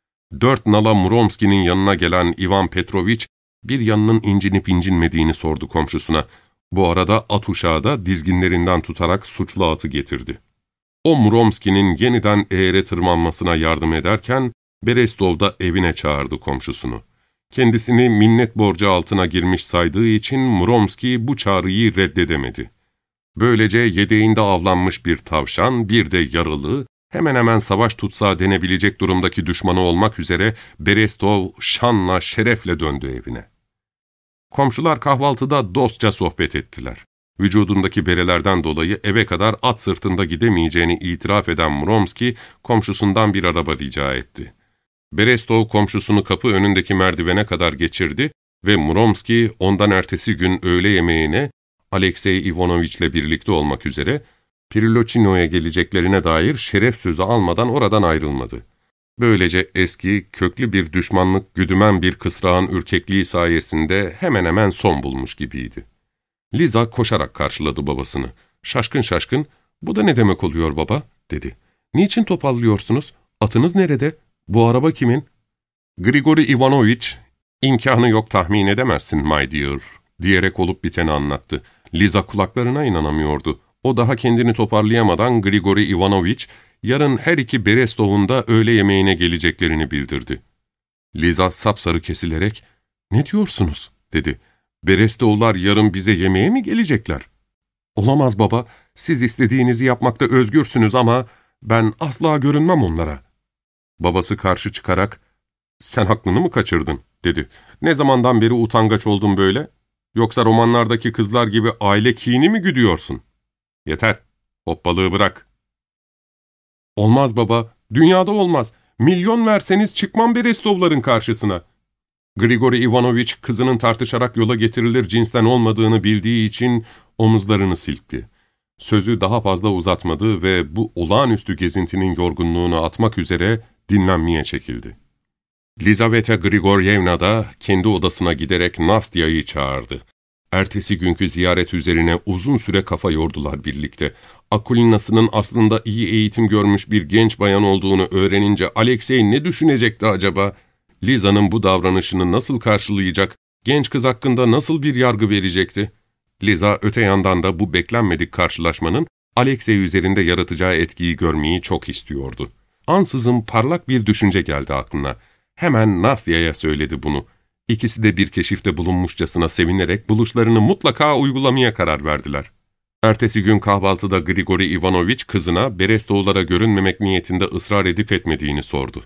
4 nala Muromski'nin yanına gelen Ivan Petrovich, bir yanının incinip incinmediğini sordu komşusuna. Bu arada at uşağı da dizginlerinden tutarak suçlu atı getirdi. O Muromski'nin yeniden eğere tırmanmasına yardım ederken, Berestov da evine çağırdı komşusunu. Kendisini minnet borcu altına girmiş saydığı için Muromski bu çağrıyı reddedemedi. Böylece yedeğinde avlanmış bir tavşan, bir de yaralı, hemen hemen savaş tutsağı denebilecek durumdaki düşmanı olmak üzere Berestov şanla, şerefle döndü evine. Komşular kahvaltıda dostça sohbet ettiler. Vücudundaki berelerden dolayı eve kadar at sırtında gidemeyeceğini itiraf eden Muromski, komşusundan bir araba rica etti. Berestov komşusunu kapı önündeki merdivene kadar geçirdi ve Muromski ondan ertesi gün öğle yemeğine Alexey Ivanovich'le birlikte olmak üzere Piruluçino'ya geleceklerine dair şeref sözü almadan oradan ayrılmadı. Böylece eski, köklü bir düşmanlık güdümen bir kısrağın ürkekliği sayesinde hemen hemen son bulmuş gibiydi. Liza koşarak karşıladı babasını. Şaşkın şaşkın, ''Bu da ne demek oluyor baba?'' dedi. ''Niçin topallıyorsunuz? Atınız nerede? Bu araba kimin?'' ''Grigori Ivanovich, imkanı yok tahmin edemezsin my dear.'' diyerek olup biteni anlattı. Liza kulaklarına inanamıyordu. O daha kendini toparlayamadan Grigori Ivanovich, yarın her iki Berestov'un da öğle yemeğine geleceklerini bildirdi. Liza sapsarı kesilerek, ''Ne diyorsunuz?'' dedi. ''Berestovlar yarın bize yemeğe mi gelecekler?'' ''Olamaz baba, siz istediğinizi yapmakta özgürsünüz ama ben asla görünmem onlara.'' Babası karşı çıkarak, ''Sen aklını mı kaçırdın?'' dedi. ''Ne zamandan beri utangaç oldun böyle? Yoksa romanlardaki kızlar gibi aile kini mi güdüyorsun? Yeter, hoppalığı bırak.'' ''Olmaz baba, dünyada olmaz. Milyon verseniz çıkmam Berestovların karşısına.'' Grigori Ivanovich kızının tartışarak yola getirilir cinsten olmadığını bildiği için omuzlarını silkti. Sözü daha fazla uzatmadı ve bu olağanüstü gezintinin yorgunluğunu atmak üzere dinlenmeye çekildi. Lizaveta Grigoryevna da kendi odasına giderek Nastya'yı çağırdı. Ertesi günkü ziyaret üzerine uzun süre kafa yordular birlikte. Akulina'sının aslında iyi eğitim görmüş bir genç bayan olduğunu öğrenince Alexey ne düşünecekti acaba? Liza'nın bu davranışını nasıl karşılayacak, genç kız hakkında nasıl bir yargı verecekti? Liza öte yandan da bu beklenmedik karşılaşmanın Alexey üzerinde yaratacağı etkiyi görmeyi çok istiyordu. Ansızın parlak bir düşünce geldi aklına. Hemen Nastya'ya söyledi bunu. İkisi de bir keşifte bulunmuşçasına sevinerek buluşlarını mutlaka uygulamaya karar verdiler. Ertesi gün kahvaltıda Grigori Ivanoviç kızına Berestovlara görünmemek niyetinde ısrar edip etmediğini sordu.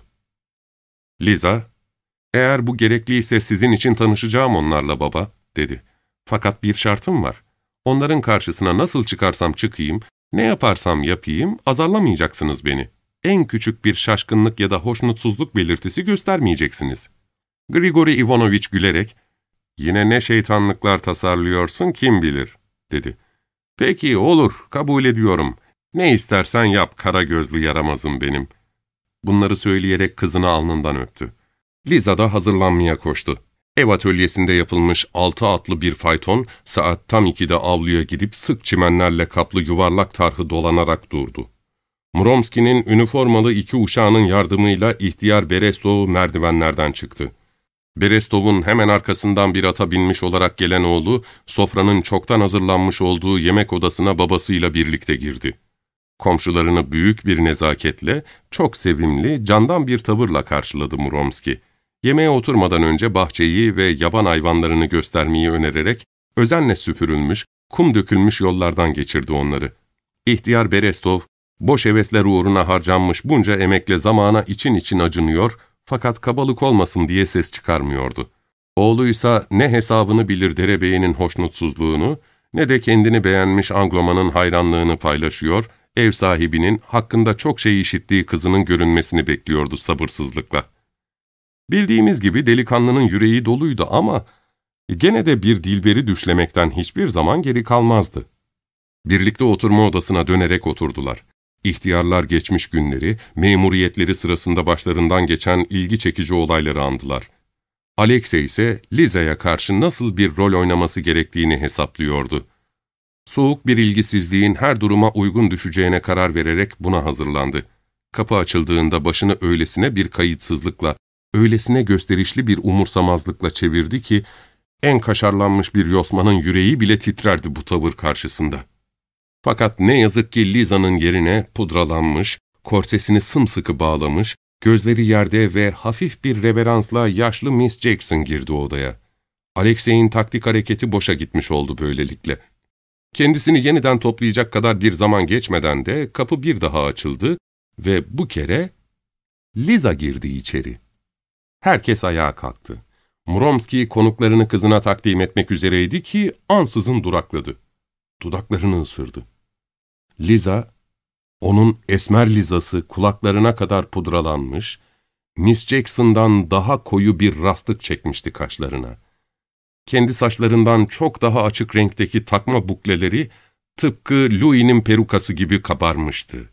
Liza, "Eğer bu gerekliyse sizin için tanışacağım onlarla baba," dedi. "Fakat bir şartım var. Onların karşısına nasıl çıkarsam çıkayım, ne yaparsam yapayım, azarlamayacaksınız beni. En küçük bir şaşkınlık ya da hoşnutsuzluk belirtisi göstermeyeceksiniz." Grigori Ivanoviç gülerek, "Yine ne şeytanlıklar tasarlıyorsun kim bilir," dedi. "Peki olur, kabul ediyorum. Ne istersen yap kara gözlü yaramazım benim." Bunları söyleyerek kızını alnından öptü. Liza da hazırlanmaya koştu. Ev atölyesinde yapılmış 6 atlı bir fayton, saat tam 2'de avluya gidip sık çimenlerle kaplı yuvarlak tarhı dolanarak durdu. Muromski'nin üniformalı 2 uşağının yardımıyla ihtiyar Berestov merdivenlerden çıktı. Berestov'un hemen arkasından bir ata binmiş olarak gelen oğlu, sofranın çoktan hazırlanmış olduğu yemek odasına babasıyla birlikte girdi. Komşularını büyük bir nezaketle, çok sevimli, candan bir tavırla karşıladı Muromski. Yemeğe oturmadan önce bahçeyi ve yaban hayvanlarını göstermeyi önererek, özenle süpürülmüş, kum dökülmüş yollardan geçirdi onları. İhtiyar Berestov, boş hevesler uğruna harcanmış bunca emekle zamana için için acınıyor, fakat kabalık olmasın diye ses çıkarmıyordu. Oğluysa ne hesabını bilir derebeyinin hoşnutsuzluğunu, ne de kendini beğenmiş Angloman'ın hayranlığını paylaşıyor, ev sahibinin hakkında çok şey işittiği kızının görünmesini bekliyordu sabırsızlıkla. Bildiğimiz gibi delikanlının yüreği doluydu ama gene de bir dilberi düşlemekten hiçbir zaman geri kalmazdı. Birlikte oturma odasına dönerek oturdular. İhtiyarlar geçmiş günleri, memuriyetleri sırasında başlarından geçen ilgi çekici olayları andılar. Alexey ise Liza'ya karşı nasıl bir rol oynaması gerektiğini hesaplıyordu. Soğuk bir ilgisizliğin her duruma uygun düşeceğine karar vererek buna hazırlandı. Kapı açıldığında başını öylesine bir kayıtsızlıkla, öylesine gösterişli bir umursamazlıkla çevirdi ki, en kaşarlanmış bir yosmanın yüreği bile titrerdi bu tavır karşısında. Fakat ne yazık ki Liza'nın yerine pudralanmış, korsesini sımsıkı bağlamış, gözleri yerde ve hafif bir reveransla yaşlı Miss Jackson girdi odaya. Alexey'in taktik hareketi boşa gitmiş oldu böylelikle. Kendisini yeniden toplayacak kadar bir zaman geçmeden de kapı bir daha açıldı ve bu kere Liza girdi içeri. Herkes ayağa kalktı. Muromski konuklarını kızına takdim etmek üzereydi ki ansızın durakladı. Dudaklarını ısırdı. Liza, onun esmer Liza'sı kulaklarına kadar pudralanmış, Miss Jackson'dan daha koyu bir rastlık çekmişti kaşlarına. Kendi saçlarından çok daha açık renkteki takma bukleleri tıpkı Louis'nin perukası gibi kabarmıştı.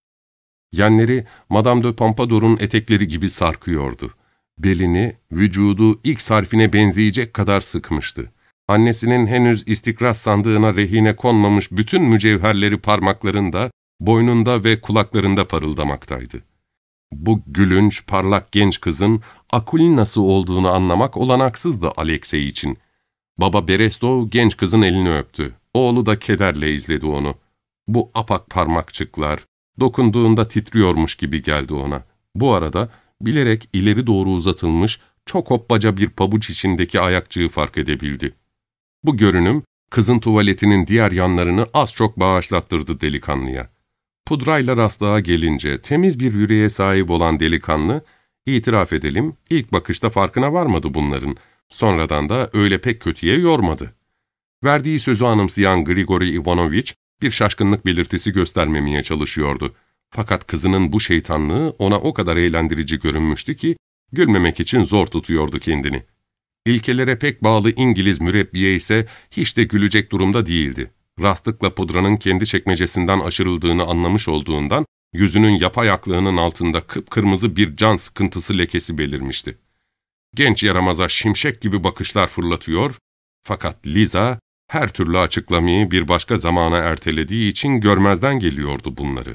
Yenleri Madame de Pompadour'un etekleri gibi sarkıyordu. Belini, vücudu X harfine benzeyecek kadar sıkmıştı. Annesinin henüz istikrar sandığına rehine konmamış bütün mücevherleri parmaklarında, boynunda ve kulaklarında parıldamaktaydı. Bu gülünç, parlak genç kızın Akulina'sı olduğunu anlamak olanaksızdı Alexey için. Baba Berestov genç kızın elini öptü. Oğlu da kederle izledi onu. Bu apak parmakçıklar, dokunduğunda titriyormuş gibi geldi ona. Bu arada bilerek ileri doğru uzatılmış, çok hoppaca bir pabuç içindeki ayakçığı fark edebildi. Bu görünüm, kızın tuvaletinin diğer yanlarını az çok bağışlattırdı delikanlıya. Pudrayla rastlığa gelince temiz bir yüreğe sahip olan delikanlı, itiraf edelim, ilk bakışta farkına varmadı bunların, sonradan da öyle pek kötüye yormadı. Verdiği sözü anımsayan Grigori Ivanoviç, bir şaşkınlık belirtisi göstermemeye çalışıyordu. Fakat kızının bu şeytanlığı ona o kadar eğlendirici görünmüştü ki, gülmemek için zor tutuyordu kendini. İlkelere pek bağlı İngiliz mürebbiye ise hiç de gülecek durumda değildi. Rastlıkla pudranın kendi çekmecesinden aşırıldığını anlamış olduğundan, yüzünün yapayaklığının altında kıpkırmızı bir can sıkıntısı lekesi belirmişti. Genç yaramaza şimşek gibi bakışlar fırlatıyor, fakat Liza her türlü açıklamayı bir başka zamana ertelediği için görmezden geliyordu bunları.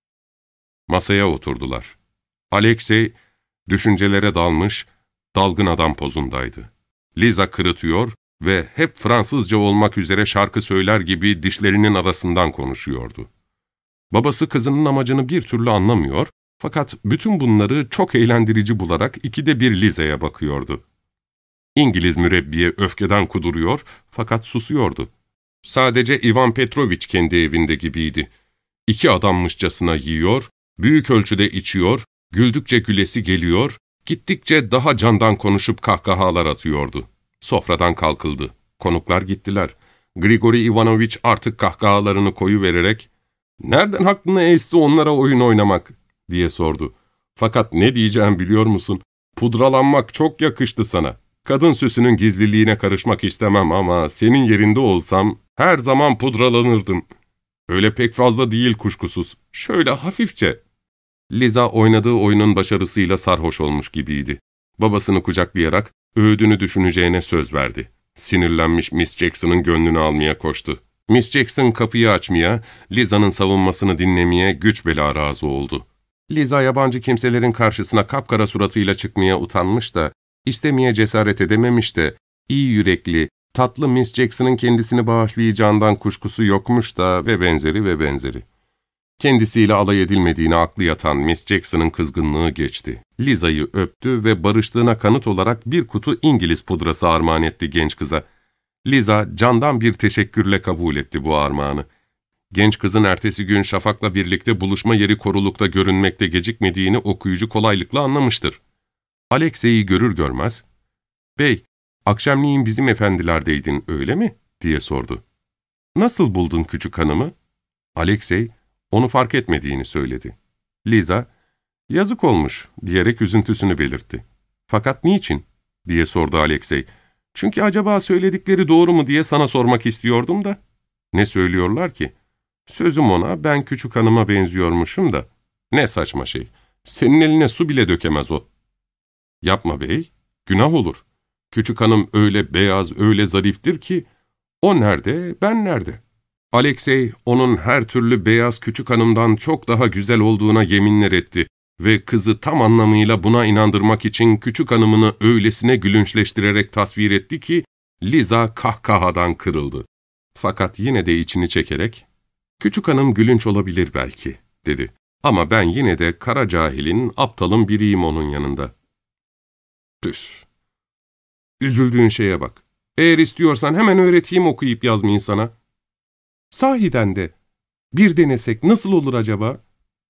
Masaya oturdular. Alexey, düşüncelere dalmış, dalgın adam pozundaydı. Liza kırıtıyor ve hep Fransızca olmak üzere şarkı söyler gibi dişlerinin arasından konuşuyordu. Babası kızının amacını bir türlü anlamıyor, Fakat bütün bunları çok eğlendirici bularak ikide bir Liza'ya bakıyordu. İngiliz mürebbiye öfkeden kuduruyor fakat susuyordu. Sadece Ivan Petroviç kendi evinde gibiydi. İki adammışçasına yiyor, büyük ölçüde içiyor, güldükçe gülesi geliyor, gittikçe daha candan konuşup kahkahalar atıyordu. Sofradan kalkıldı. Konuklar gittiler. Grigori Ivanoviç artık kahkahalarını koyuvererek, ''Nereden aklına esti onlara oyun oynamak?'' diye sordu. ''Fakat ne diyeceğim biliyor musun? Pudralanmak çok yakıştı sana. Kadın süsünün gizliliğine karışmak istemem ama senin yerinde olsam her zaman pudralanırdım. Öyle pek fazla değil kuşkusuz. Şöyle hafifçe.'' Liza oynadığı oyunun başarısıyla sarhoş olmuş gibiydi. Babasını kucaklayarak öğüdünü düşüneceğine söz verdi. Sinirlenmiş Miss Jackson'ın gönlünü almaya koştu. Miss Jackson kapıyı açmaya, Liza'nın savunmasını dinlemeye güç bela razı oldu. Liza yabancı kimselerin karşısına kapkara suratıyla çıkmaya utanmış da, istemeye cesaret edememiş de, iyi yürekli, tatlı Miss Jackson'ın kendisini bağışlayacağından kuşkusu yokmuş da ve benzeri ve benzeri. Kendisiyle alay edilmediğine aklı yatan Miss Jackson'ın kızgınlığı geçti. Liza'yı öptü ve barıştığına kanıt olarak bir kutu İngiliz pudrası armağan etti genç kıza. Liza candan bir teşekkürle kabul etti bu armağanı. Genç kızın ertesi gün Şafak'la birlikte buluşma yeri korulukta görünmekte gecikmediğini okuyucu kolaylıkla anlamıştır. Alexey'i görür görmez, ''Bey, akşamleyin bizim efendilerdeydin, öyle mi?'' diye sordu. ''Nasıl buldun küçük hanımı?'' Alexey, onu fark etmediğini söyledi. Liza, ''Yazık olmuş.'' diyerek üzüntüsünü belirtti. ''Fakat niçin?'' diye sordu Alexey. ''Çünkü acaba söyledikleri doğru mu diye sana sormak istiyordum da.'' ''Ne söylüyorlar ki?'' ''Sözüm ona, ben küçük hanıma benziyormuşum da.'' ''Ne saçma şey. Senin eline su bile dökemez o.'' ''Yapma bey, günah olur. Küçük hanım öyle beyaz, öyle zariftir ki, o nerede, ben nerede?'' Alexey, onun her türlü beyaz küçük hanımdan çok daha güzel olduğuna yeminler etti ve kızı tam anlamıyla buna inandırmak için küçük hanımını öylesine gülünçleştirerek tasvir etti ki, Liza kahkahadan kırıldı. Fakat yine de içini çekerek, ''Küçük hanım gülünç olabilir belki.'' dedi. ''Ama ben yine de kara cahilin, aptalın biriyim onun yanında.'' Püf! Üzüldüğün şeye bak. Eğer istiyorsan hemen öğreteyim okuyup yazmayı sana. ''Sahiden de, bir denesek nasıl olur acaba?''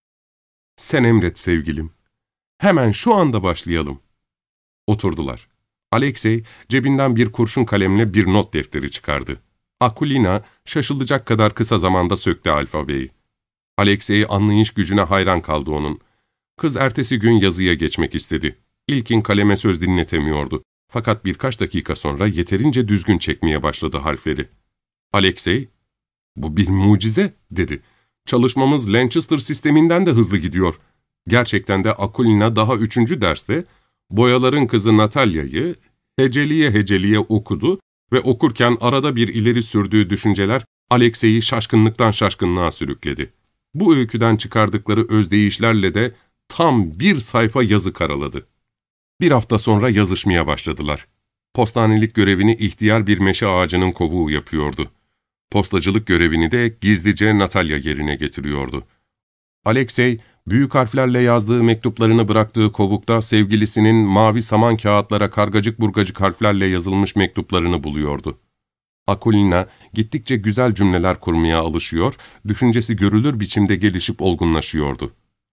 ''Sen emret sevgilim. Hemen şu anda başlayalım.'' Oturdular. Alexey cebinden bir kurşun kalemle bir not defteri çıkardı. Akulina şaşılacak kadar kısa zamanda söktü alfabeyi. Alexey anlayış gücüne hayran kaldı onun. Kız ertesi gün yazıya geçmek istedi. İlkin kaleme söz dinletemiyordu. Fakat birkaç dakika sonra yeterince düzgün çekmeye başladı harfleri. Alexey, ''Bu bir mucize.'' dedi. ''Çalışmamız Lanchester sisteminden de hızlı gidiyor.'' Gerçekten de Akulina daha 3. derste boyaların kızı Natalya'yı heceliye heceliye okudu ve okurken arada bir ileri sürdüğü düşünceler Alexey'i şaşkınlıktan şaşkınlığa sürükledi. Bu öyküden çıkardıkları özdeyişlerle de tam bir sayfa yazı karaladı. Bir hafta sonra yazışmaya başladılar. Postanelik görevini ihtiyar bir meşe ağacının kovuğu yapıyordu. Postacılık görevini de gizlice Natalya yerine getiriyordu. Alexey, büyük harflerle yazdığı mektuplarını bıraktığı kovukta sevgilisinin mavi saman kağıtlara kargacık burgacık harflerle yazılmış mektuplarını buluyordu. Akulina gittikçe güzel cümleler kurmaya alışıyor, düşüncesi görülür biçimde gelişip olgunlaşıyordu.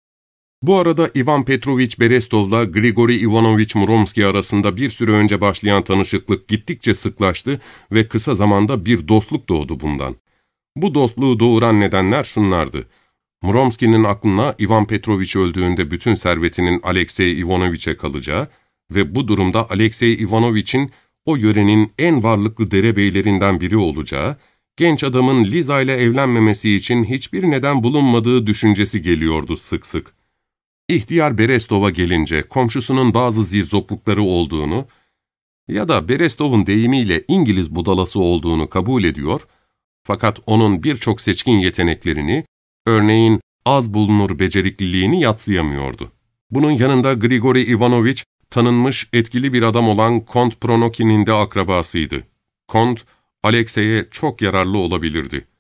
Bu arada Ivan Petroviç Berestov'la Grigori Ivanoviç Muromski arasında bir süre önce başlayan tanışıklık gittikçe sıklaştı ve kısa zamanda bir dostluk doğdu bundan. Bu dostluğu doğuran nedenler şunlardı. Muromski'nin aklına Ivan Petroviç öldüğünde bütün servetinin Alexey Ivanoviç'e kalacağı ve bu durumda Alexey Ivanoviç'in o yörenin en varlıklı derebeylerinden biri olacağı, genç adamın Liza ile evlenmemesi için hiçbir neden bulunmadığı düşüncesi geliyordu sık sık. İhtiyar Berestov'a gelince komşusunun bazı zirzoplukları olduğunu ya da Berestov'un deyimiyle İngiliz budalası olduğunu kabul ediyor, fakat onun birçok seçkin yeteneklerini, örneğin az bulunur becerikliliğini yadsıyamıyordu. Bunun yanında Grigori Ivanoviç, tanınmış etkili bir adam olan Kont Pronokin'in de akrabasıydı. Kont, Alexey'e çok yararlı olabilirdi.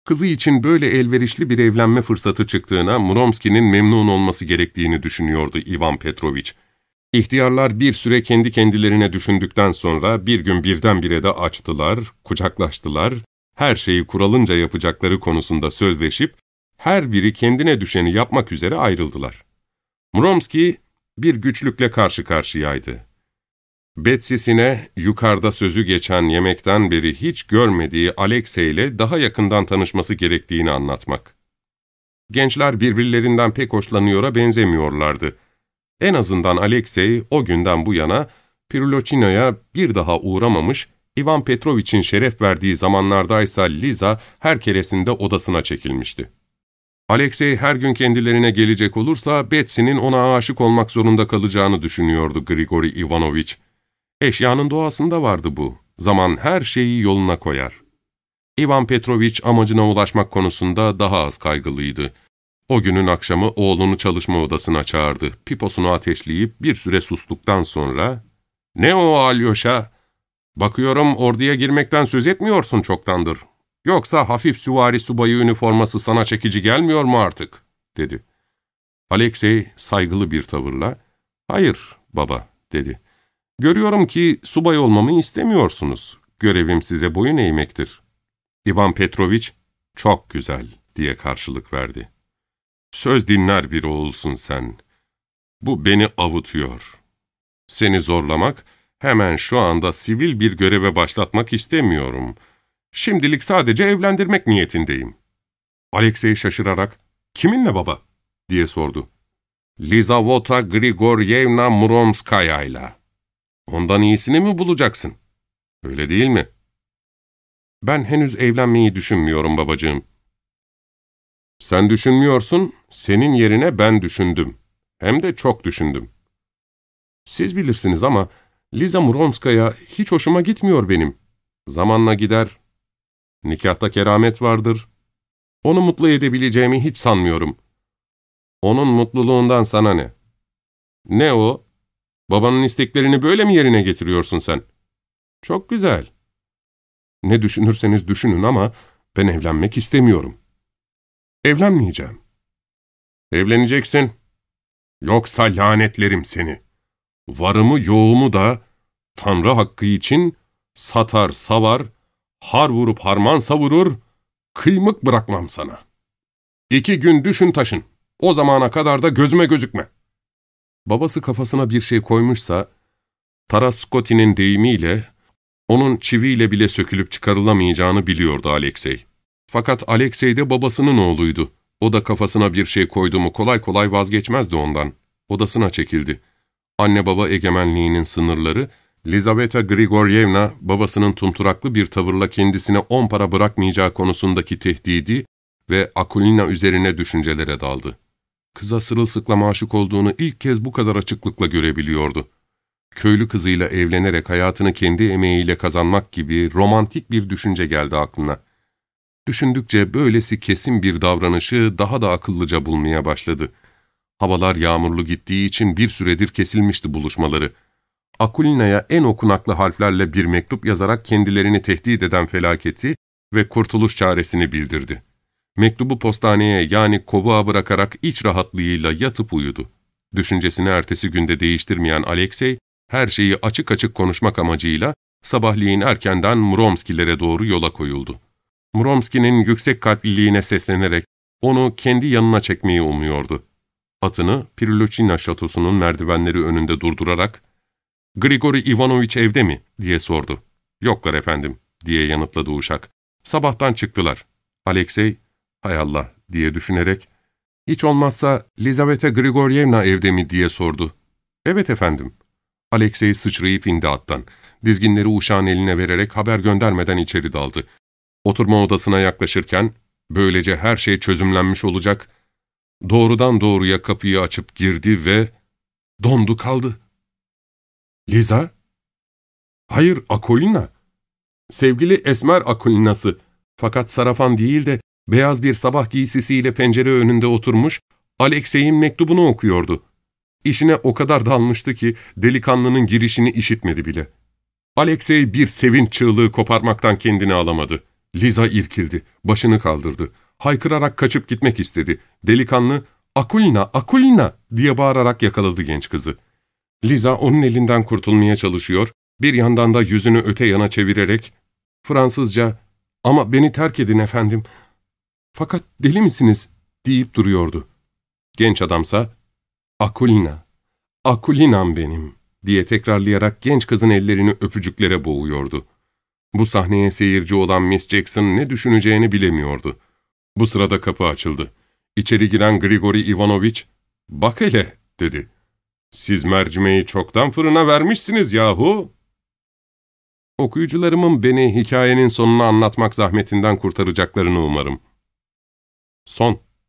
Kızı için böyle elverişli bir evlenme fırsatı çıktığına Muromski'nin memnun olması gerektiğini düşünüyordu Ivan Petroviç. İhtiyarlar bir süre kendi kendilerine düşündükten sonra bir gün birdenbire de açtılar, kucaklaştılar, her şeyi kuralınca yapacakları konusunda sözleşip, her biri kendine düşeni yapmak üzere ayrıldılar. Muromski bir güçlükle karşı karşıyaydı. Betsy'sine yukarıda sözü geçen yemekten beri hiç görmediği Alexey ile daha yakından tanışması gerektiğini anlatmak. Gençler birbirlerinden pek hoşlanıyora benzemiyorlardı. En azından Alexey o günden bu yana Pirulochina'ya bir daha uğramamış, Ivan Petrovich'in şeref verdiği zamanlardaysa Liza her keresinde odasına çekilmişti. Alexey her gün kendilerine gelecek olursa Betsy'nin ona aşık olmak zorunda kalacağını düşünüyordu Grigori Ivanovich. Eşyanın doğasında vardı bu. Zaman her şeyi yoluna koyar. Ivan Petrovich amacına ulaşmak konusunda daha az kaygılıydı. O günün akşamı oğlunu çalışma odasına çağırdı. Piposunu ateşleyip bir süre sustuktan sonra ''Ne o Alyosha? Bakıyorum orduya girmekten söz etmiyorsun çoktandır. Yoksa hafif süvari subayı üniforması sana çekici gelmiyor mu artık?'' dedi. Alexey saygılı bir tavırla ''Hayır baba'' dedi. ''Görüyorum ki subay olmamı istemiyorsunuz. Görevim size boyun eğmektir.'' Ivan Petrovich ''Çok güzel'' diye karşılık verdi. ''Söz dinler bir oğulsun sen. Bu beni avutuyor. Seni zorlamak, hemen şu anda sivil bir göreve başlatmak istemiyorum. Şimdilik sadece evlendirmek niyetindeyim.'' Alexey şaşırarak ''Kiminle baba?'' diye sordu. ''Lizaveta Grigoryevna Muromskaya'yla. Ondan iyisini mi bulacaksın? Öyle değil mi?'' ''Ben henüz evlenmeyi düşünmüyorum babacığım.'' ''Sen düşünmüyorsun, senin yerine ben düşündüm. Hem de çok düşündüm. Siz bilirsiniz ama Liza Muromskaya hiç hoşuma gitmiyor benim. Zamanla gider. Nikahta keramet vardır. Onu mutlu edebileceğimi hiç sanmıyorum. Onun mutluluğundan sana ne? Ne o? Babanın isteklerini böyle mi yerine getiriyorsun sen? Çok güzel. Ne düşünürseniz düşünün ama ben evlenmek istemiyorum. Evlenmeyeceğim. Evleneceksin. Yoksa lanetlerim seni. Varımı yoğumu da Tanrı hakkı için satar savar, har vurup harman savurur, kıymık bırakmam sana. 2 gün düşün taşın. O zamana kadar da gözüme gözükme. Babası kafasına bir şey koymuşsa, Taras Scotty'nin deyimiyle, onun çiviyle bile sökülüp çıkarılamayacağını biliyordu Alexey. Fakat Alexey de babasının oğluydu. O da kafasına bir şey koydu mu kolay kolay vazgeçmezdi ondan. Odasına çekildi. Anne baba egemenliğinin sınırları, Lizaveta Grigoryevna babasının tumturaklı bir tavırla kendisine 10 para bırakmayacağı konusundaki tehdidi ve Akulina üzerine düşüncelere daldı. Kıza sırılsıklam aşık olduğunu ilk kez bu kadar açıklıkla görebiliyordu. Köylü kızıyla evlenerek hayatını kendi emeğiyle kazanmak gibi romantik bir düşünce geldi aklına. Düşündükçe böylesi kesin bir davranışı daha da akıllıca bulmaya başladı. Havalar yağmurlu gittiği için bir süredir kesilmişti buluşmaları. Akulina'ya en okunaklı harflerle bir mektup yazarak kendilerini tehdit eden felaketi ve kurtuluş çaresini bildirdi. Mektubu postaneye yani kovuğa bırakarak iç rahatlığıyla yatıp uyudu. Düşüncesini ertesi günde değiştirmeyen Alexey, her şeyi açık açık konuşmak amacıyla sabahleyin erkenden Muromskilere doğru yola koyuldu. Muromski'nin yüksek kalpliliğine seslenerek onu kendi yanına çekmeyi umuyordu. Atını Pirulochina şatosunun merdivenleri önünde durdurarak ''Grigori Ivanovich evde mi?'' diye sordu. ''Yoklar efendim'' diye yanıtladı uşak. Sabahtan çıktılar. Alexey, ''Hay Allah'' diye düşünerek ''Hiç olmazsa Lizaveta Grigoryevna evde mi?'' diye sordu. ''Evet efendim.'' Alexey sıçrayıp indi attan. Dizginleri uşağın eline vererek haber göndermeden içeri daldı. Oturma odasına yaklaşırken, böylece her şey çözümlenmiş olacak, doğrudan doğruya kapıyı açıp girdi ve dondu kaldı. ''Liza?'' ''Hayır, Akulina. Sevgili Esmer Akulinası. Fakat sarafan değil de beyaz bir sabah giysisiyle pencere önünde oturmuş, Alexey'in mektubunu okuyordu. İşine o kadar dalmıştı ki delikanlının girişini işitmedi bile. Alexey bir sevinç çığlığı koparmaktan kendini alamadı. Liza irkildi, başını kaldırdı. Haykırarak kaçıp gitmek istedi. Delikanlı, ''Akulina, Akulina!'' diye bağırarak yakaladı genç kızı. Liza onun elinden kurtulmaya çalışıyor, bir yandan da yüzünü öte yana çevirerek, Fransızca, ''Ama beni terk edin efendim. Fakat deli misiniz?'' deyip duruyordu. Genç adamsa, ''Akulina, Akulinam benim.'' diye tekrarlayarak genç kızın ellerini öpücüklere boğuyordu. Bu sahneye seyirci olan Miss Jackson ne düşüneceğini bilemiyordu. Bu sırada kapı açıldı. İçeri giren Grigori Ivanovich, ''Bak hele'' dedi. ''Siz mercimeği çoktan fırına vermişsiniz yahu.'' Okuyucularımın beni hikayenin sonunu anlatmak zahmetinden kurtaracaklarını umarım. Son